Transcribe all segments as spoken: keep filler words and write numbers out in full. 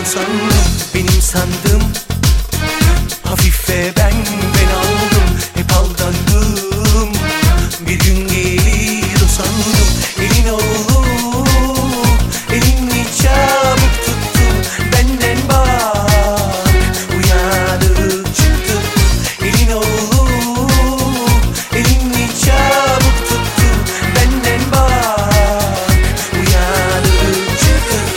sandım, benim sandım. Hafife ben ben aldım, hep aldandım. Bir gün gelir o sandım. Elin olup elini çabuk tuttum. Benden bak uyanık çıktım. Elin olup elini çabuk tuttum. Benden bak uyanık çıktım.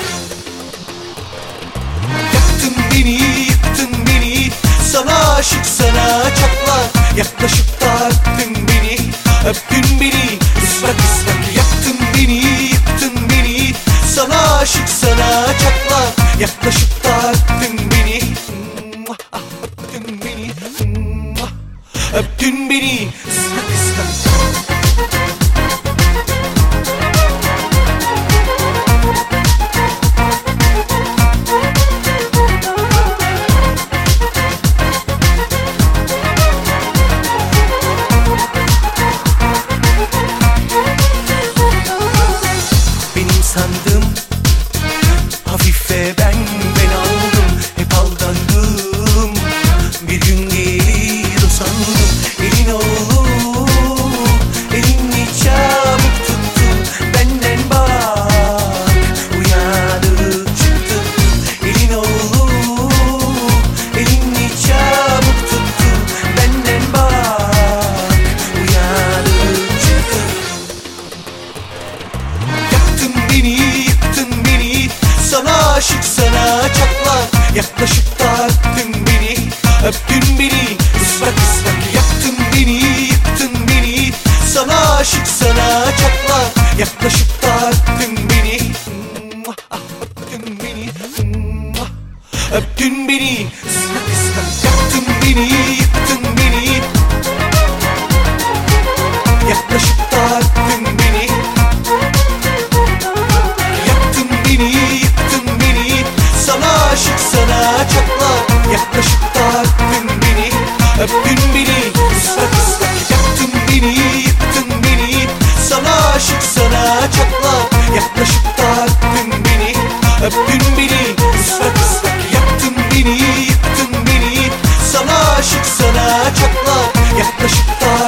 Yaktın beni, yıktın beni, sana aşık, sana çatlak. Yaklaşıp da öptün beni, öptün beni, ıslak ıslak. Yaktın beni, yıktın beni, sana aşık, sana çatlak. Yaklaşıp da öptün beni, öptün beni, öptün beni, ıslak ıslak. Sandım, hafife ben ben aldım, hep aldandım. Bir gün gelir o sandım. Elin olup elini çabuk tuttum. Benden bak uyanık çıktım. Elin olup elini çabuk tuttum. Benden bak uyanık çıktım. Yaktın beni, yıktın beni, sana aşık, sana çatlak. Yaklaşıp da öptün beni, öptün beni, ıslak ıslak. Yaktın beni, yıktın beni, sana aşık, sana çatlak. Yaklaşıp da öptün beni, öptün beni, öptün beni, ıslak ıslak. Yaktın beni, yıktın beni, yaklaşıp da öptün beni. Aşık, sana çatlak. Yaklaşıp da öptün beni, öptün beni, ıslak ıslak. Yaktın beni, yıktın beni, sana aşık, sana çatlak. Yaklaşıp da öptün beni, öptün beni, ıslak ıslak. Yaktın beni, yıktın beni, sana aşık, sana çatlak. Yaklaşıp da